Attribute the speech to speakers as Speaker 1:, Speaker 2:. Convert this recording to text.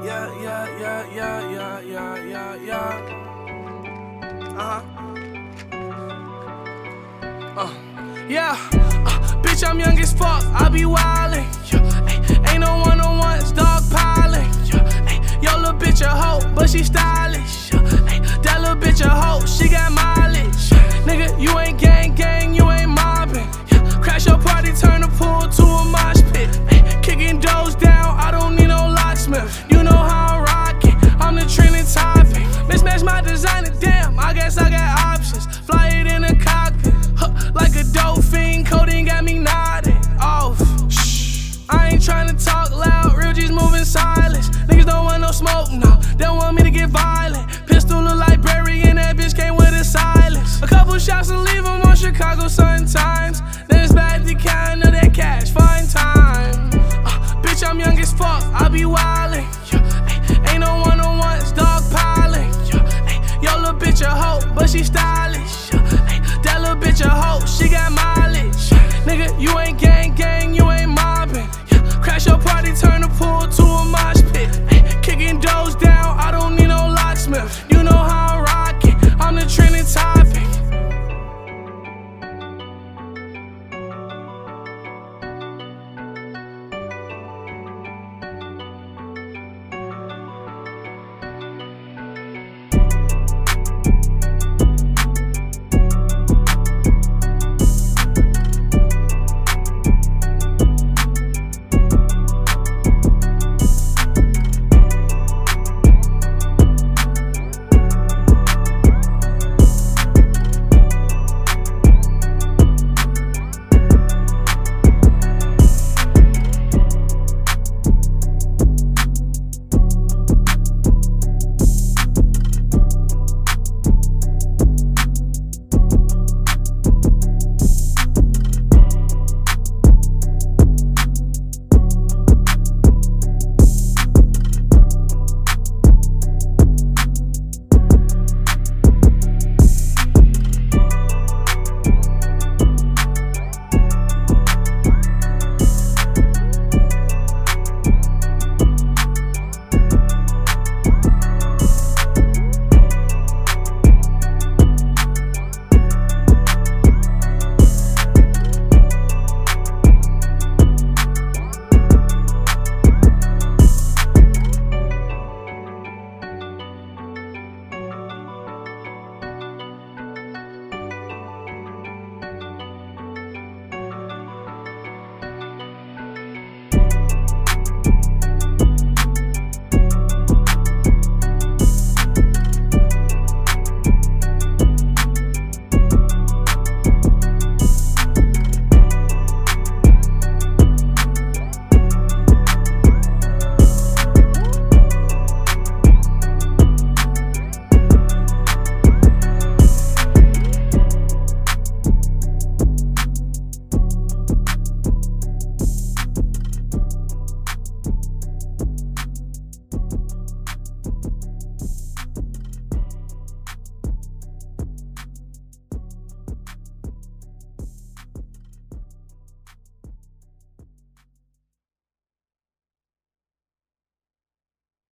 Speaker 1: Bitch, I'm young as fuck, I be wildin'. Ain't no one-on-ones, dog piling. Yo, little bitch a hoe, but she stylish. That little bitch a hoe, she got mileage. Nigga, you ain't gang, you ain't mobbing. Crash your party, turn the pool to a mosh pit. Kicking doors down, I don't need no locksmith. You know how I'm rockin', I'm the trending topic. Mismatch my designer, damn, I guess I got options. Fly it in a cockpit, like a dolphin. Coding got me nodding off. Shh, I ain't tryna talk loud, real G's moving silence. Niggas don't want no smoke, no, they don't want me to get violent. Pistol look like Barry and that bitch came with a silence. A couple shots and leave 'em on Chicago Sun Times. Then it's back to counting